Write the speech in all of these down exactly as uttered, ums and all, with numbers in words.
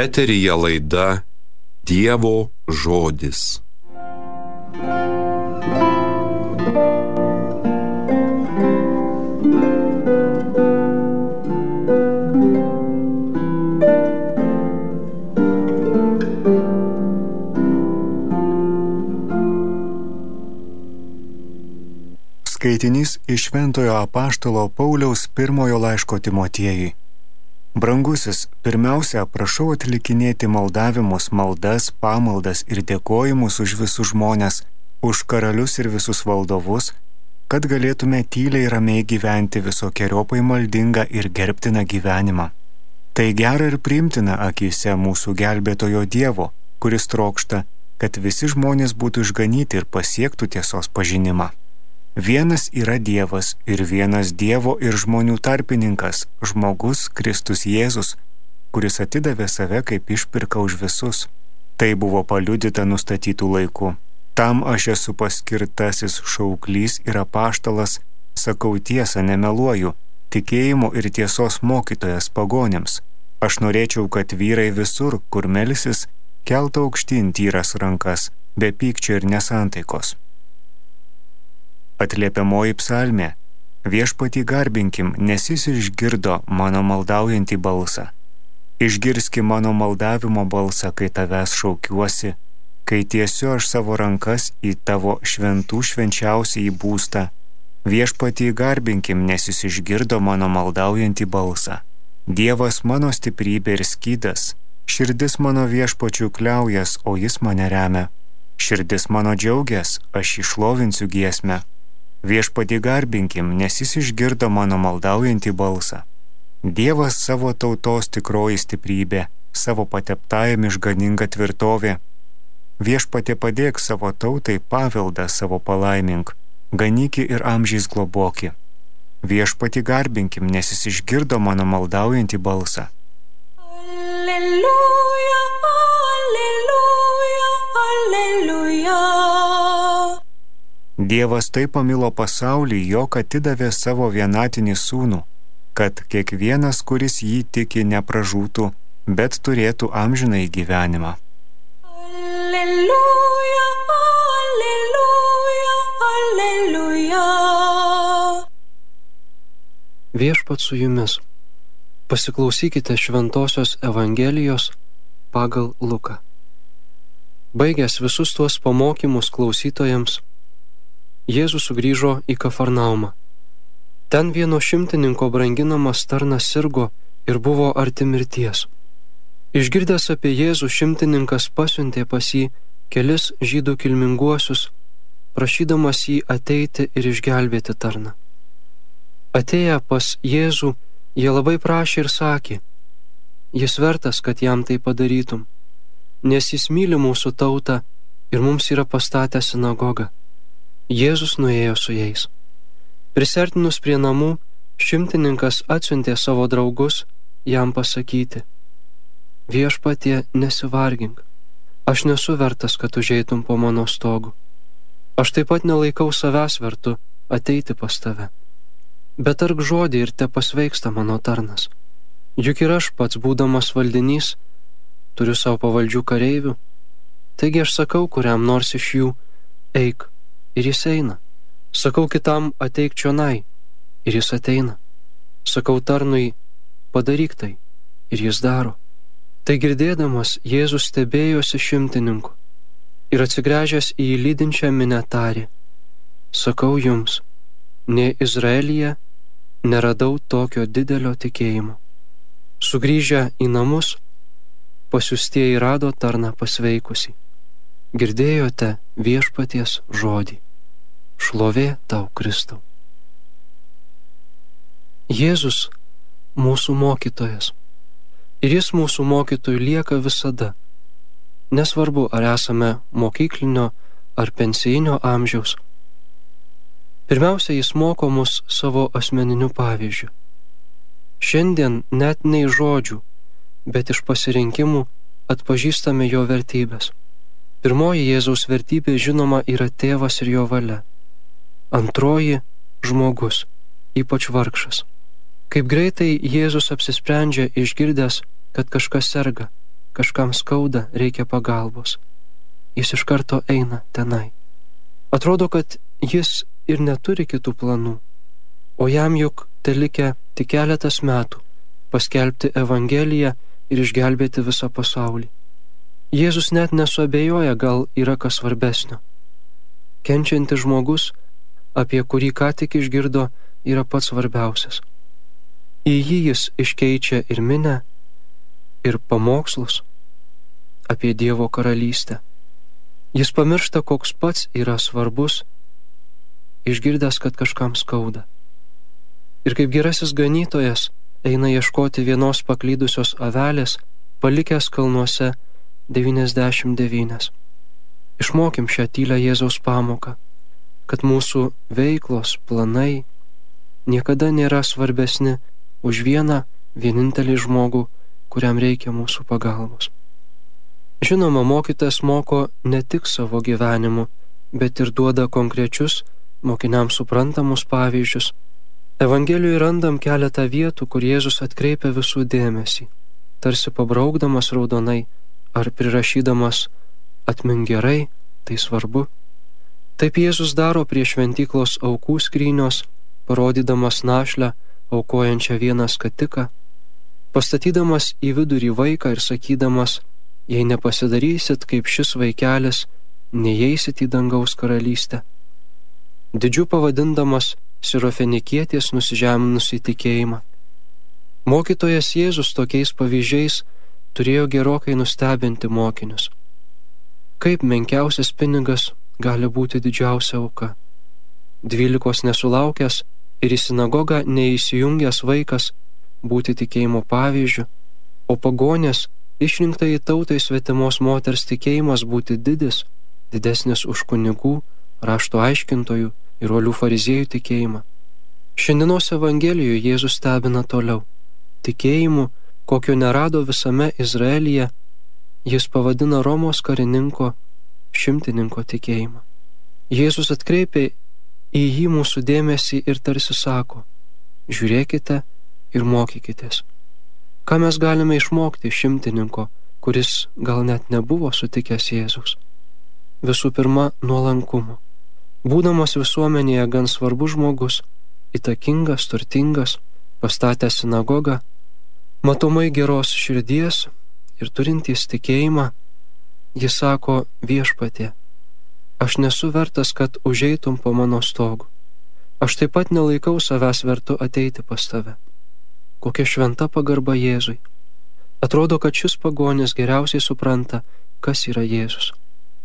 Eteryje laida Dievo žodis. Skaitinys iš Šventojo apaštalo Pauliaus pirmojo laiško Timotiejui. Brangusis, pirmiausia, prašau atlikinėti maldavimus, maldas, pamaldas ir dėkojimus už visus žmones, už karalius ir visus valdovus, kad galėtume tyliai ramiai gyventi visokiojopai maldingą ir gerbtiną gyvenimą. Tai gera ir priimtina akyse mūsų gelbėtojo Dievo, kuris trokšta, kad visi žmonės būtų išganyti ir pasiektų tiesos pažinimą. Vienas yra Dievas ir vienas Dievo ir žmonių tarpininkas, žmogus Kristus Jėzus, kuris atidavė save kaip išpirką už visus. Tai buvo paliudyta nustatytų laikų. Tam aš esu paskirtasis šauklys ir apaštalas, sakau tiesą, nemeluoju, tikėjimo ir tiesos mokytojas pagonėms. Aš norėčiau, kad vyrai visur, kur melsis, keltų aukštyn tyras rankas, be pykčio ir nesantaikos. Atliepiamoji psalmė: Viešpatį garbinkim, nes jis išgirdo mano maldaujantį balsą. Išgirski mano maldavimo balsą, kai tavęs šaukiuosi, kai tiesiu aš savo rankas į tavo šventų švenčiausią į būstą. Viešpatį garbinkim, nes jis išgirdo mano maldaujantį balsą. Dievas mano stiprybė ir skydas, širdis mano viešpačių kliaujas, o jis mane remia. Širdis mano džiaugias, aš išlovinsiu giesmę. Viešpatį garbinkim, nes jis išgirdo mano maldaujantį balsą. Dievas savo tautos tikroji stiprybė, savo pateptajam išganinga tvirtovė. Viešpatie padėk savo tautai paveldą savo palaimink, ganyki ir amžiais globoki. Viešpatį garbinkim, nes jis išgirdo mano maldaujantį balsą. Alleluja, alleluja, alleluja. Dievas taip pamilo pasaulį, jog atidavė savo vienatinį sūnų, kad kiekvienas, kuris jį tiki, nepražūtų, bet turėtų amžinąjį gyvenimą. Alleluja, alleluja, alleluja. Viešpats su jumis. Pasiklausykite Šventosios Evangelijos pagal Luką. Baigęs visus tuos pamokymus klausytojams, Jėzus sugrįžo į Kafarnaumą. Ten vieno šimtininko branginamas tarnas sirgo ir buvo arti mirties. Išgirdęs apie Jėzų, šimtininkas pasiuntė pas jį kelis žydų kilminguosius, prašydamas jį ateiti ir išgelbėti tarną. Atėję pas Jėzų, jie labai prašė ir sakė: jis vertas, kad jam tai padarytum, nes jis myli mūsų tautą ir mums yra pastatęs sinagogą. Jėzus nuėjo su jais. Prisertinus prie namų, šimtininkas atsiuntė savo draugus jam pasakyti: Viešpatie, nesivargink, aš nesu vertas, kad užeitum po mano stogu. Aš taip pat nelaikau savęs vertu ateiti pas tave. Bet tark žodį ir te pasveiksta mano tarnas. Juk ir aš pats, būdamas valdinys, turiu savo pavaldžių kareivių. Taigi aš sakau kuriam nors iš jų: eik, ir jis eina. Sakau kitam: ateik čionai, ir jis ateina. Sakau tarnui: padaryk tai, ir jis daro. Tai girdėdamas, Jėzus stebėjosi šimtininku ir atsigręžęs į jį lydinčią minią tarė: sakau jums, nė Izraelyje neradau tokio didelio tikėjimo. Sugrįžę į namus, pasiųstieji rado tarną pasveikusį. Girdėjote Viešpaties žodį. Šlovė tau, Kristau. Jėzus mūsų mokytojas. Ir jis mūsų mokytojų lieka visada. Nesvarbu, ar esame mokyklinio ar pensijinio amžiaus. Pirmiausia, jis moko mus savo asmeniniu pavyzdžiu. Šiandien net ne iš žodžių, bet iš pasirinkimų atpažįstame jo vertybės. Pirmoji Jėzaus vertybė, žinoma, yra tėvas ir jo valia. Antroji – žmogus, ypač vargšas. Kaip greitai Jėzus apsisprendžia išgirdęs, kad kažkas serga, kažkam skauda, reikia pagalbos. Jis iš karto eina tenai. Atrodo, kad jis ir neturi kitų planų, o jam juk telikę tik keletas metų paskelbti Evangeliją ir išgelbėti visą pasaulį. Jėzus net nesuabejoja, gal yra kas svarbesnio. Kenčiantis žmogus, apie kurį ką tik išgirdo, yra pats svarbiausias. Į jį jis iškeičia ir minę, ir pamokslus apie Dievo karalystę. Jis pamiršta, koks pats yra svarbus, išgirdęs, kad kažkam skauda. Ir kaip gerasis ganytojas eina ieškoti vienos paklydusios avelės, palikęs kalnuose devyniasdešimt devynias. Išmokim šią tylę Jėzaus pamoką, kad mūsų veiklos, planai niekada nėra svarbesni už vieną vienintelį žmogų, kuriam reikia mūsų pagalbos. Žinoma, mokytojas moko ne tik savo gyvenimu, bet ir duoda konkrečius, mokiniams suprantamus pavyzdžius. Evangelijoje randam keletą vietų, kur Jėzus atkreipia visų dėmesį, tarsi pabraukdamas raudonai ar prirašydamas atmink gerai, tai svarbu. Taip Jėzus daro prie šventyklos aukų skrynios, parodydamas našlę, aukojančią vieną skatiką, pastatydamas į vidurį vaiką ir sakydamas, jei nepasidarysit kaip šis vaikelis, neįeisit į dangaus karalystę. Didžiu pavadindamas sirofenikietės nusižeminusi tikėjimą. Mokytojas Jėzus tokiais pavyzdžiais turėjo gerokai nustebinti mokinius. Kaip menkiausias pinigas gali būti didžiausia auka? Dvylikos nesulaukęs ir į sinagogą neįsijungęs vaikas būti tikėjimo pavyzdžiu, o pagonės išrinktai tautai svetimos moters tikėjimas būti didis, didesnis už kunigų, rašto aiškintojų ir uolių fariziejų tikėjimą. Šiandienos Evangelijoje Jėzus stebina toliau. Tikėjimu, kokio nerado visame Izraelyje, jis pavadina Romos karininko, šimtininko tikėjimą. Jėzus atkreipia į jį mūsų dėmesį ir tarsi sako, žiūrėkite ir mokykitės. Ką mes galime išmokti šimtininko, kuris gal net nebuvo sutikęs Jėzus? Visų pirma, nuolankumo. Būdamas visuomenėje gan svarbus žmogus, įtakingas, turtingas, pastatęs sinagogą, matomai geros širdies ir turintys tikėjimą, jis sako, viešpatie, aš nesu vertas, kad užeitum po mano stogu. Aš taip pat nelaikau savęs vertu ateiti pas tave. Kokia šventa pagarba Jėzui. Atrodo, kad šis pagonis geriausiai supranta, kas yra Jėzus.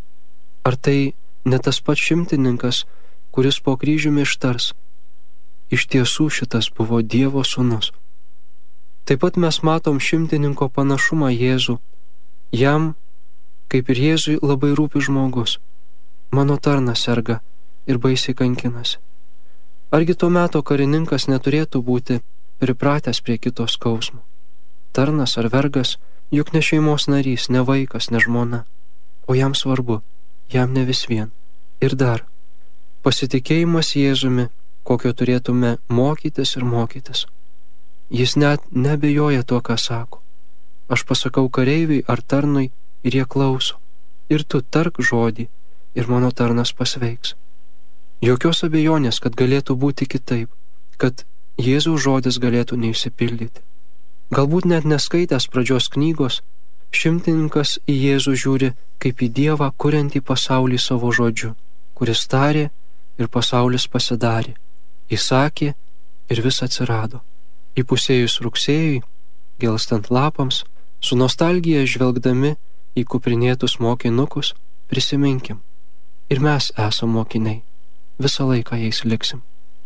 Ar tai ne tas pats šimtininkas, kuris po kryžiumi ištars, iš tiesų šitas buvo Dievo sūnus. Taip pat mes matom šimtininko panašumą Jėzų. Jam, kaip ir Jėzui, labai rūpi žmogus. Mano tarnas serga ir baisiai kankinasi. Argi tuo metu karininkas neturėtų būti pripratęs prie kito skausmo? Tarnas ar vergas juk ne šeimos narys, ne vaikas, ne žmona, o jam svarbu, jam ne vis vien. Ir dar, pasitikėjimas Jėzumi, kokio turėtume mokytis ir mokytis. Jis net nebejoja tuo, ką sako. Aš pasakau kareiviui ar tarnui ir jie klauso. Ir tu tark žodį ir mano tarnas pasveiks. Jokios abejonės, kad galėtų būti kitaip, kad Jėzaus žodis galėtų neišsipildyti. Galbūt net neskaitęs pradžios knygos, šimtininkas į Jėzų žiūri kaip į Dievą, kuriantį pasaulį savo žodžiu, kuris tarė ir pasaulis pasidarė, įsakė ir vis atsirado. Įpusėjus rugsėjui, gelstant lapams, su nostalgija žvelgdami į kuprinėtus mokinukus, prisiminkim, ir mes esam mokiniai, visą laiką jais liksim.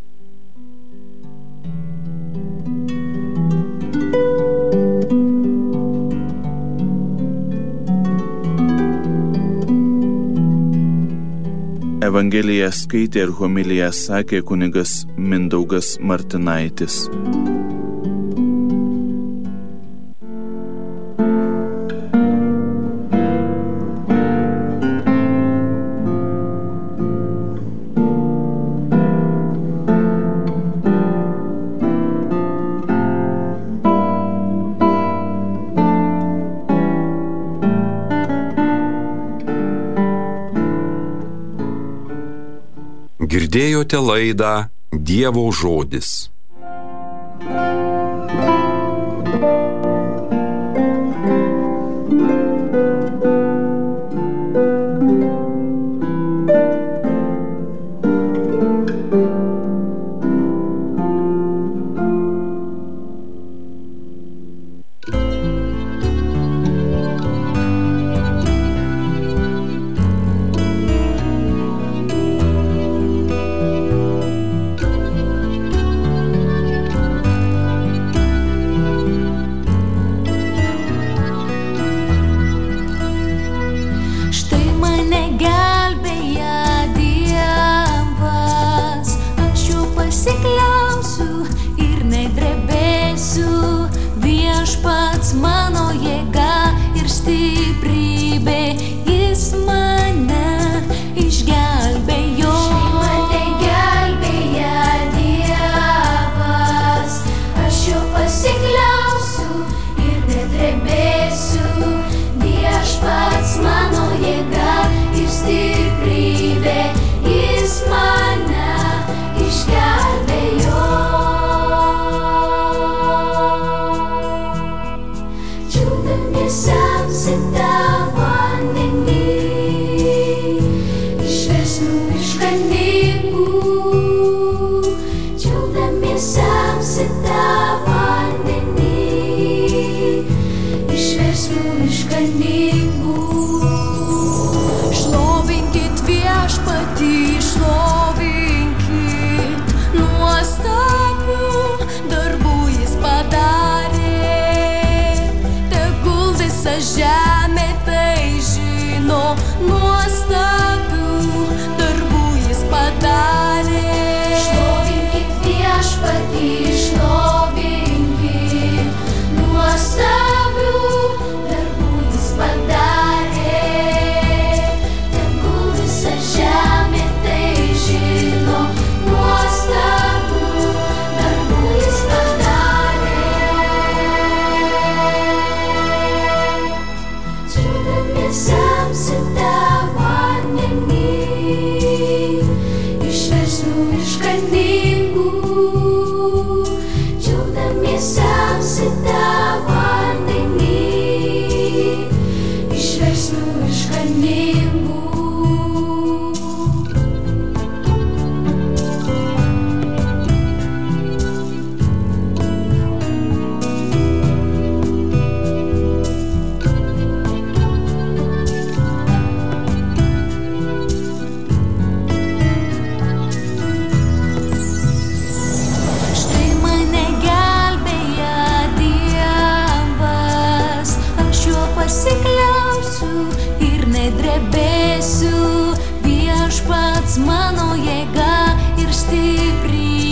Evangeliją skaitė ir homiliją sakė kunigas Mindaugas Martinaitis. Girdėjote laidą Dievo žodis.